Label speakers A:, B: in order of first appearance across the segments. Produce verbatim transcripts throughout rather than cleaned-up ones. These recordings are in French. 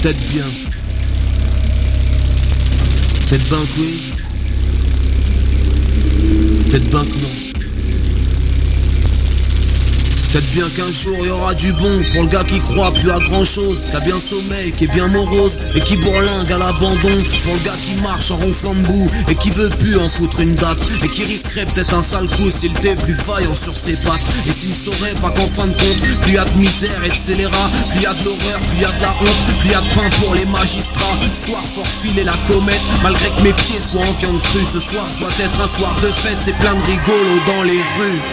A: Peut-être bien. Peut-être ben que oui. Peut-être ben que non. Peut-être bien qu'un jour il y aura du bon pour le gars qui croit plus à grand chose, qui a bien sommeil, qui est bien morose et qui bourlingue à l'abandon. Pour le gars qui marche en ronflant debout et qui veut plus en foutre une date et qui risquerait peut-être un sale coup s'il était plus vaillant sur ses pattes. Et s'il ne saurait pas qu'en fin de compte, plus y a de misère et de scélérat, plus y a de l'horreur, plus y a de la honte, plus y a de pain pour les magistrats. Ce soir faut refiler la comète malgré que mes pieds soient en viande crue. Ce soir doit être un soir de fête, c'est plein de rigolos dans les rues.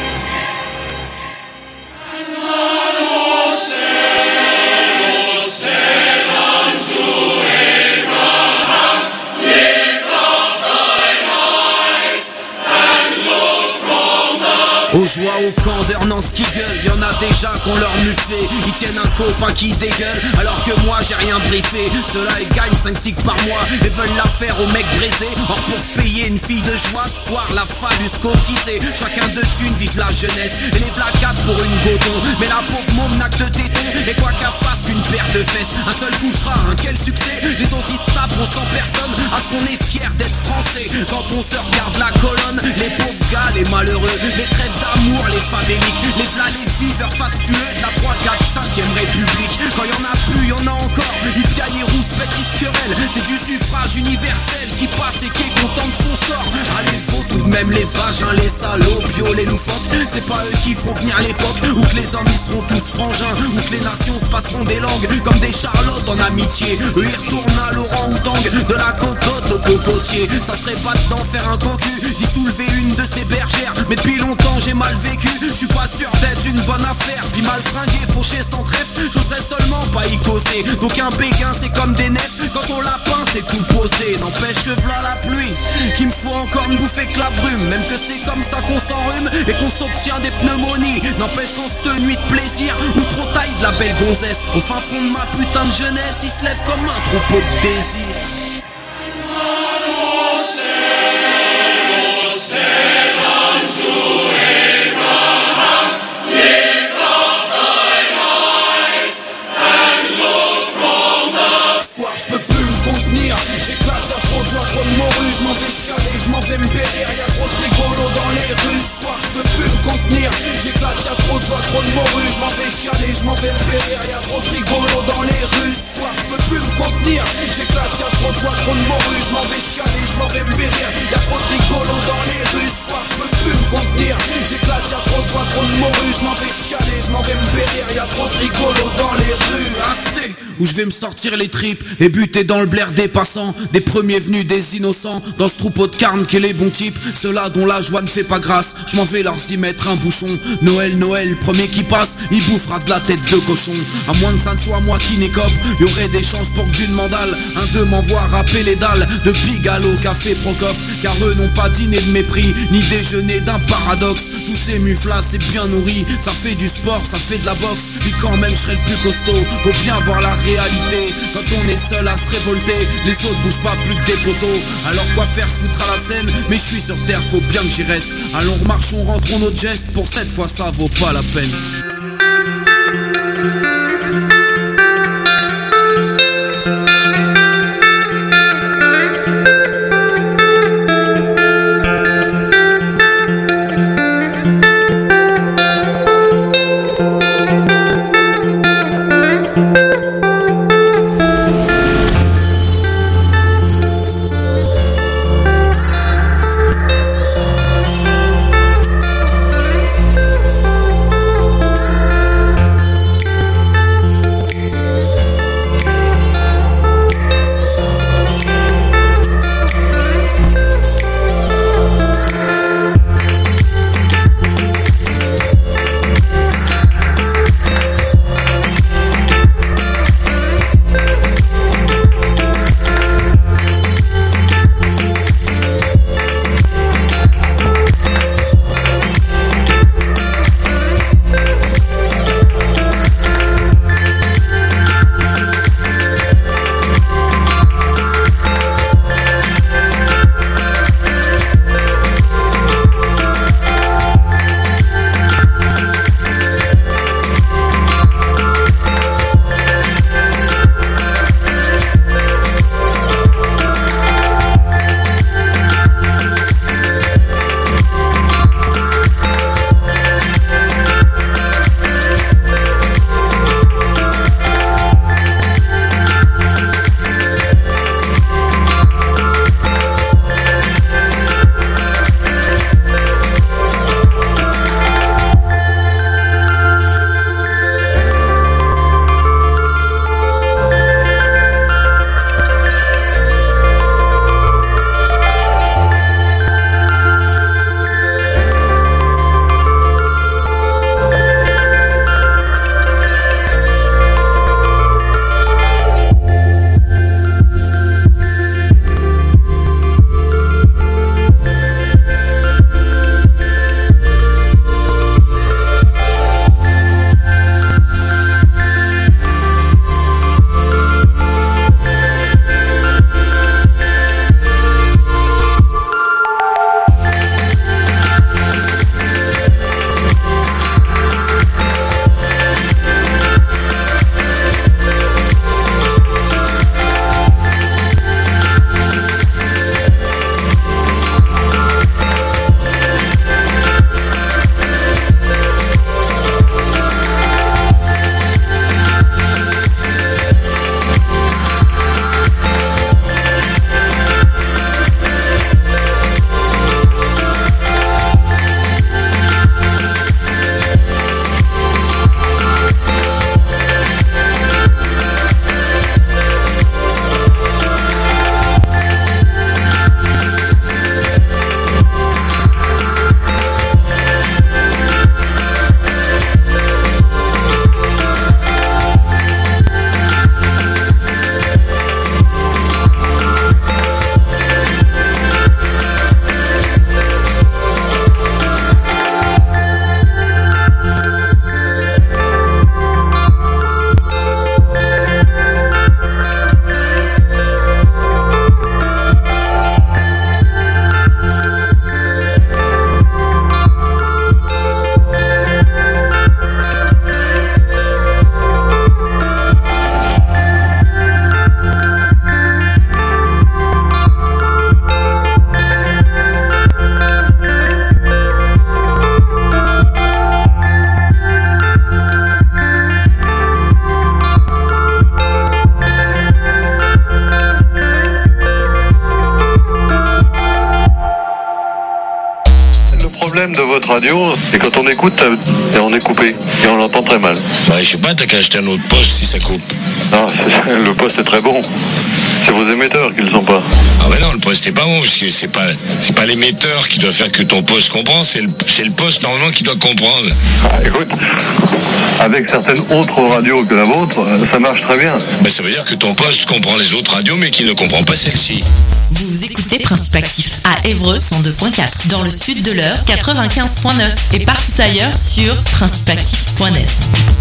A: Aux joies, au camp d'Ernance qui gueule, y'en a déjà qu'on leur muffé. Ils tiennent un copain qui dégueule, alors que moi j'ai rien briefé. Ceux-là ils gagnent cinq six par mois et veulent la faire aux mecs brisés. Or pour se payer une fille de joie, ce soir la phallus cotisée. Chacun de thunes, vive la jeunesse, et les vlacades pour une godon. Mais la pauvre môme n'a que de tétons, et quoi qu'à fasse qu'une paire de fesses. Un seul couchera, un quel succès. Les autres ils se taperont sans personne, à ce qu'on est fiers d'être français. Quand on se regarde la colonne, les pauvres gars, les malheureux, les trêves d'amour, les faméliques, les plats, les viveurs fastueux de la trois, quatre, cinquième République. Quand y'en a plus, y'en a encore. Ils piaillent et rousses, bêtises querelles. C'est du suffrage universel qui passe et qui est content de son sort. Allez, faut tout de même les vagins, les salauds, bio, les loufoques. C'est pas eux qui feront venir l'époque où que les hommes ils seront tous frangins, où que les nations se passeront des langues comme des charlottes en amitié. Eux ils retournent à Laurent Outang, de la cocotte au cocotier. Ça serait pas de d'en faire un cocu, d'y soulever une de ces bergères. Mais depuis longtemps j'ai mal vécu, je suis pas sûr d'être une bonne affaire. Puis mal fringué, fauché sans trèfle, j'oserais seulement pas y causer. Donc un béguin c'est comme des nefs, quand on la peint c'est tout posé. N'empêche que v'là la pluie, qu'il me faut encore me bouffer que la brume. Même que c'est comme ça qu'on s'enrhume et qu'on s'obtient des pneumonies. N'empêche qu'en cette nuit de plaisir, ou trop taille de la belle gonzesse, au fin fond de ma putain de jeunesse, il se lève comme un troupeau de désir. Je peux plus me contenir, j'éclate, y'a trop de joie, trop de morue. Je m'en vais chialer, je m'en vais me périr, y'a trop de rigolos dans les rues. Ce soir je peux plus me contenir, j'éclate, y'a trop de joie, trop de morue. Je m'en vais chialer, je m'en vais me périr, y'a trop de rigolos dans les rues. Ce soir je peux plus me contenir, j'éclate, y'a trop de joie, trop de morue. Je m'en vais chialer, je m'en vais me périr, y'a trop de rigolos dans les rues. Ce soir je peux plus me contenir, j'éclate, y'a trop de joie, trop de morue. Je m'en vais chialer, je m'en vais me périr, y'a trop de rigolos dans les rues. Assez, où je vais me sortir les tripes et buter dans le blaire des passants, des premiers venus, des innocents, dans ce troupeau de carnes qu'est les bons types, ceux-là dont la joie ne fait pas grâce. Je m'en vais leur y mettre un bouchon. Noël, Noël, premier qui passe, il bouffera de la tête de cochon. À moins que ça ne soit moi qui n'écope, y aurait des chances pour que d'une mandale, un d'eux m'envoie râper les dalles de Bigalo, Café Procope. Car eux n'ont pas dîné de mépris, ni déjeuner d'un paradoxe. Tous ces muflas, c'est bien nourri, ça fait du sport, ça fait de la boxe. Puis quand même je serai le plus costaud, faut bien voir la réalité. Quand on est seul à se révolter, les autres bougent pas plus que des poteaux. Alors quoi faire, se foutre à la scène, mais je suis sur terre, faut bien que j'y reste. Allons remarchons, rentrons notre geste, pour cette fois ça vaut pas la peine.
B: notre radio et quand on écoute, et on est coupé et on l'entend très mal.
C: Ouais, je sais pas, t'as qu'à acheter un autre poste si ça coupe.
B: Non, c'est, le poste est très bon. C'est vos émetteurs qui le sont pas.
C: Ah ouais non, le poste est pas bon parce que c'est pas c'est pas l'émetteur qui doit faire que ton poste comprend, c'est le c'est le poste normalement qui doit comprendre.
B: Ah, écoute, avec certaines autres radios que la vôtre, ça marche très bien.
C: Bah ça veut dire que ton poste comprend les autres radios mais qu'il ne comprend pas celle-ci.
D: Vous écoutez Principe Actif à Évreux cent deux point quatre, dans le sud de l'Eure quatre-vingt-quinze point neuf et partout ailleurs sur principe actif point net.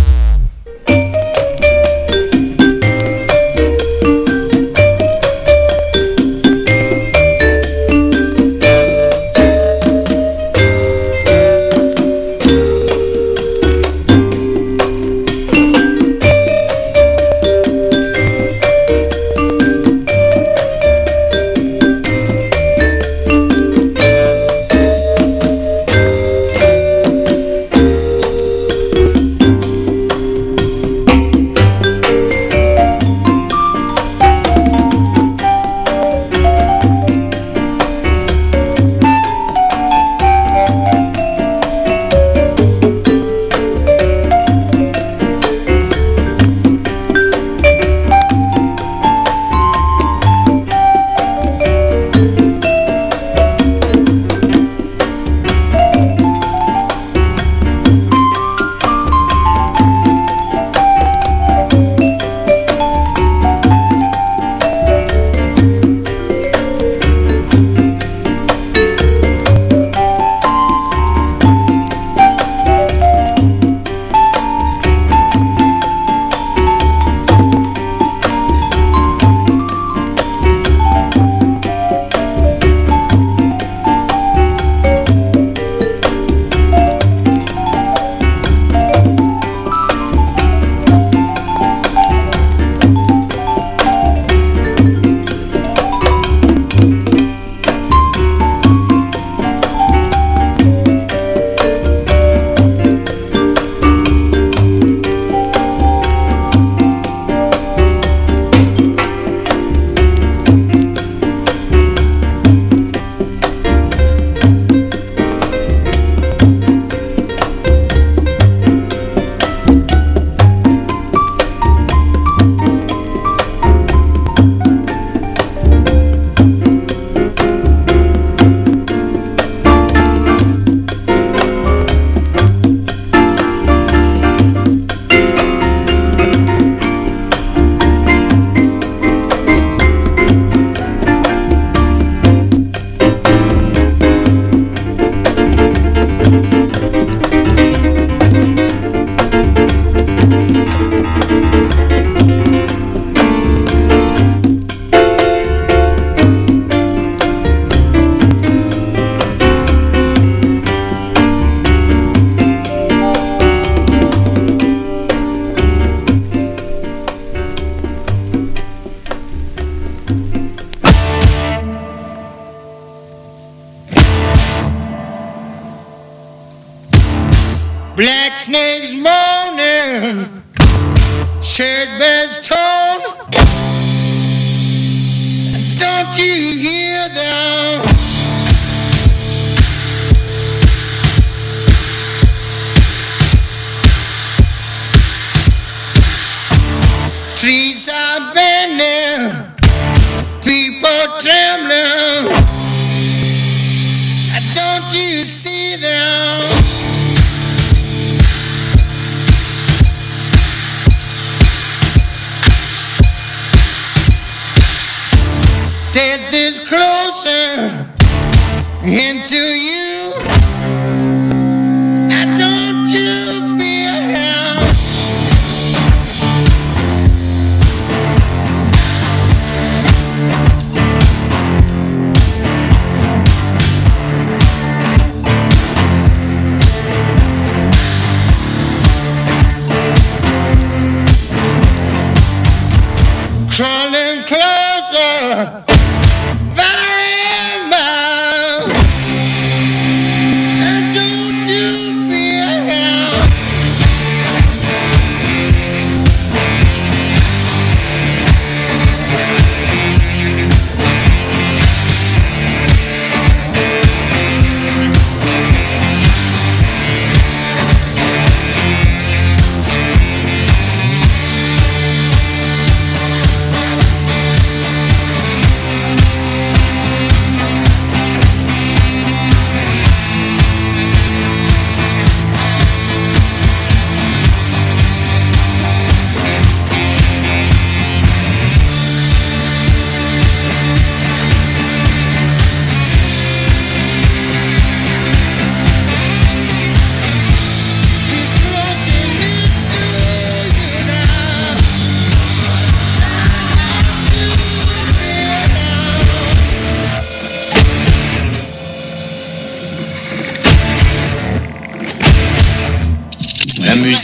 E: Black snakes moaning, church bells tone. Don't you hear them? Trees are bending, people trembling. Don't you see them? Death is closer into you. Now don't you feel him?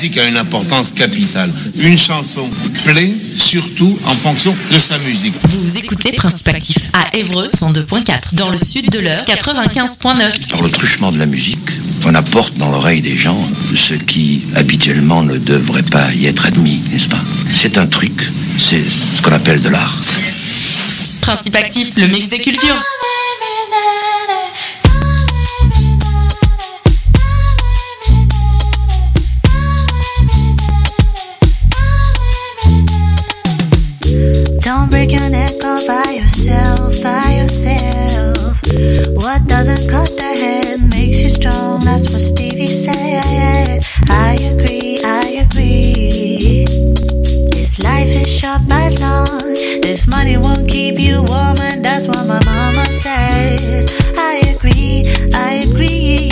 F: musique a une importance capitale. Une chanson plaît surtout en fonction de sa musique.
D: Vous écoutez Principe Actif à Évreux cent deux point quatre, dans le sud de l'Eure quatre-vingt-quinze point neuf.
G: Par le truchement de la musique, on apporte dans l'oreille des gens ce qui habituellement ne devrait pas y être admis, n'est-ce pas? C'est un truc, c'est ce qu'on appelle de l'art.
D: Principe Actif, le mix des cultures.
H: Don't break your neck all by yourself, by yourself. What doesn't cut the head makes you strong, that's what Stevie said. I agree, I agree. This life is short but long. This money won't keep you warm, and that's what my mama said. I agree, I agree.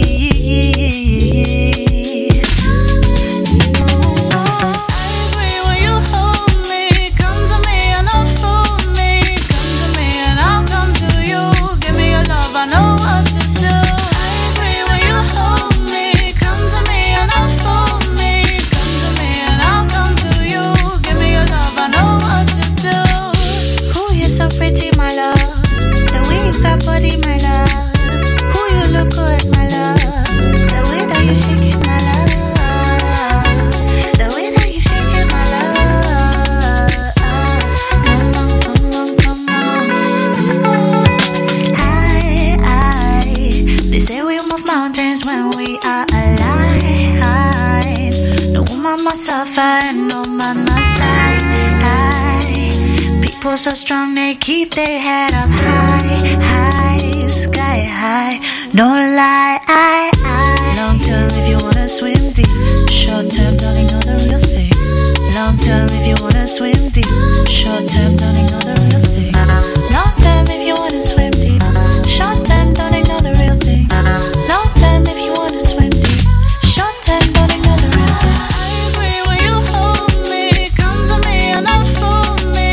H: Body, my love. Who you look good, my love. The way that you shake it, my love. The way that you shake it, my love. Come on, come on, come on. I, I. They say we move mountains when we are alive. No woman must suffer and no man must die. People so strong they keep their head up high, high, sky high. Don't lie, I, I. Long term if you wanna swim deep. Short term, darling, know the real thing. Long term if you wanna swim deep. Short term, darling, know the real thing. Long term if you wanna swim deep. Short term, darling, know the real thing. Long term if you wanna swim deep. Short term, darling, know the real thing. I agree when you hold me. Come to me and I'll fool.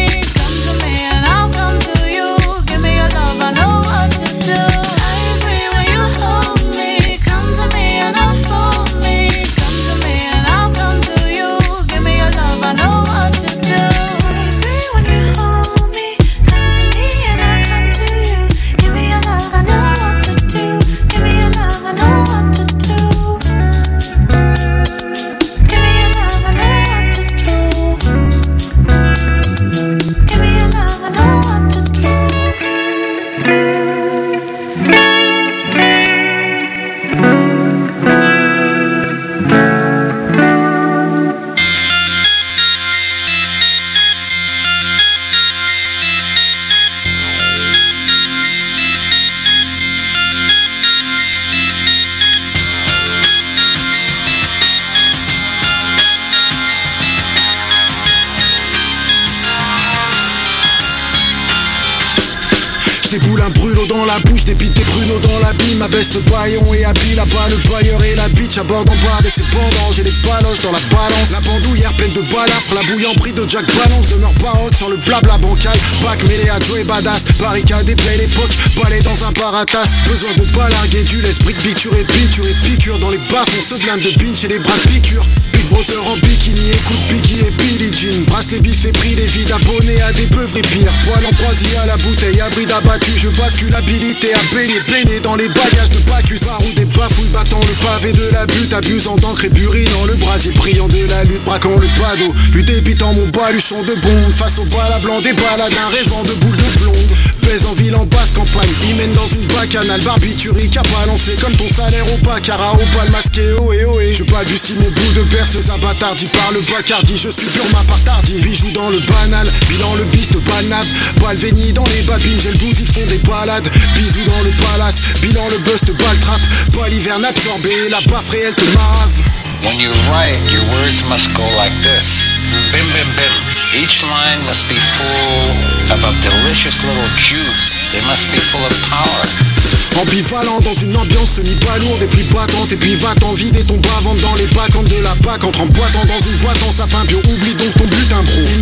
I: Déboule un brûlot dans la bouche, des bites, des pruneaux dans la bille. Ma baisse le baillon et habille là-bas le bailleur et la bitch. À bord en barre et ses pendants, j'ai les paloches dans la balance. La bandoulière pleine de balafres, la bouillant prix de Jack Balance. Demeure baroque sans le blabla bancal. Bac mêlé à Joey Badass, barricade et play l'époque. Balai dans un paratas, besoin de pas larguer du l'esprit de biture et biture et piqûre. Dans les baffes on se blinde de binge et les bras de piqûre. Big Brother en bikini, écoute Biggie et Billie Jean. Brasse les bifs et pris les vides, abonnés à des beuveries pires. Poil en croisier à la bouteille, abri d'abattu. Je bascule habilité à baigner, baigner dans les bagages de Bacchus. Barou des bafouilles, battant le pavé de la butte. Abusant d'encre et burinant le brasier, brillant de la lutte, braquant le badaud. Lui débitant mon baluchon de bombe. Face au bala blanc des baladins, rêvant de boules de blonde. Pèse en ville en basse campagne, il mène dans une bacchanale. Barbiturique à balancer comme ton salaire au baccarat. Au bal masqué, oh et oh et. Je balbutie mon bout de perceuse abattardie par le bacardi. Je suis pur ma part tardi, bijou dans le banal. Bilan le biste balnave, balvéni dans les babines. J'ai le blues, ils font des balades. Bisous dans le palace, bilan le bust baltrap. Bal hiverne absorbé, la baffe réelle te marave.
J: When you write, your words must go like this. Bim bim bim. Each line must be full of a delicious little juice. They must be full of power.
I: Ambivalent dans une ambiance semi-balourde et puis battante. Et puis va-t'en vider ton bas-ventre dans les bacchantes de la P A C. Entre en boitant dans une boîte en sapin bio. Oublie donc ton butin bro. Ils ne te suivront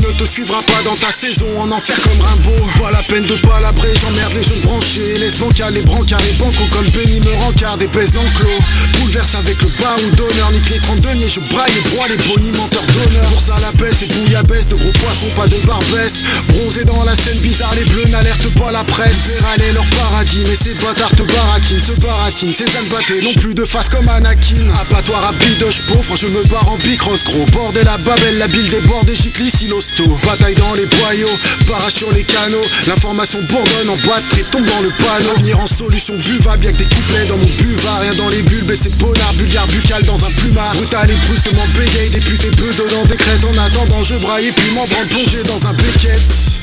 I: t'arriveras pas dans ta saison en enfer comme Rimbaud. Pas la peine de palabrer, j'emmerde les jeunes branchés. Les bancals, les brancards, les bancos comme Benny me rencard, des baisses l'enclos. Bouleverse avec le barou d'honneur, nique les trente deniers, je braille les broies, les bonimenteurs d'honneur. Pour ça la baisse et bouillabaisse, de gros poissons, pas de barbesse. Bronzé dans la scène bizarre, les bleus n'alertent pas la presse. Faire aller leur paradis, mais ces bâtards te baratinent, se baratinent, ces ânes battés n'ont plus de face comme Anakin. Abattoir rapide, je pauvre, je me barre en bicross gros. Bordel à Babel, la bile déborde et giclis silosto. Bataille dans les boyaux, barrage sur les canaux. L'information bourdonne en batterie, tombe dans le panneau. Venir en solution buvable, y'a que des couplets dans mon buvard. Rien dans les bulbes et c'est polar, bulgare buccal dans un plumard. Brutal et brusquement bégaye, député peu dedans décrète. En attendant je braille et puis m'en branle plongé dans un béquette.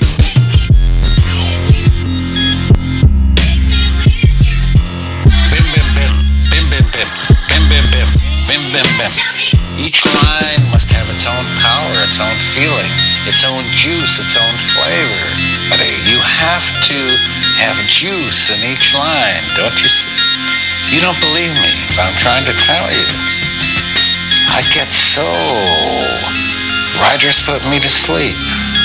J: Bim, bim, bim. Each line must have its own power, its own feeling, its own juice, its own flavor. But hey, you have to have juice in each line, don't you see? You don't believe me, but I'm trying to tell you. I get so... Writers put me to sleep.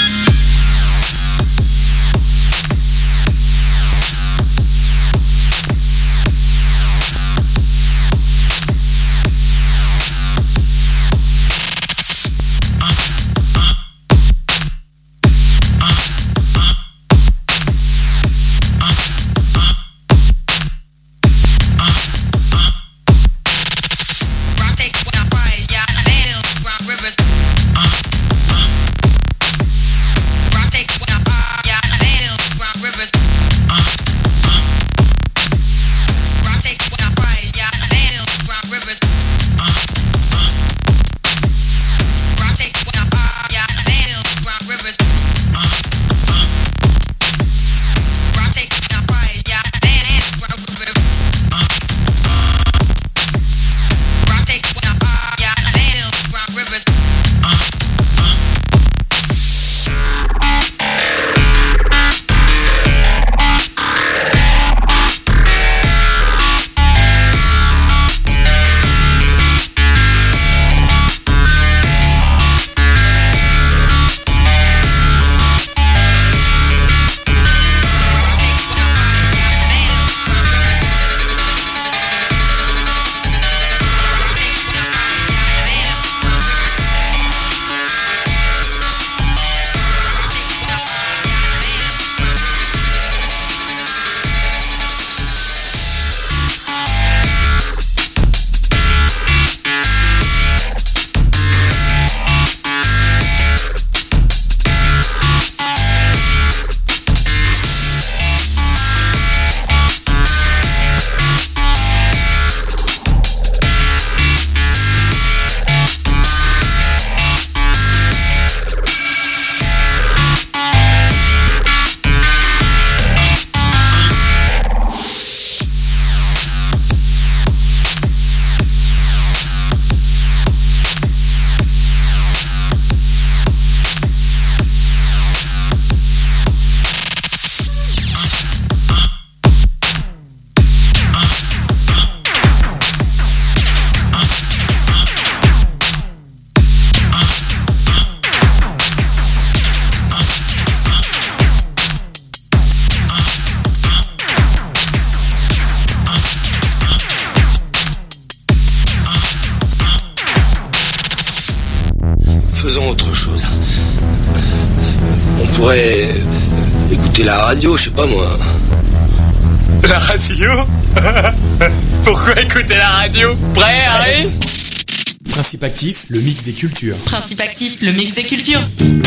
K: Faisons autre chose. On pourrait écouter la radio, je sais pas moi.
L: La radio? Pourquoi écouter la radio? Prêt, Harry?
M: Principe actif, le mix des cultures.
D: Principe actif, le mix des cultures.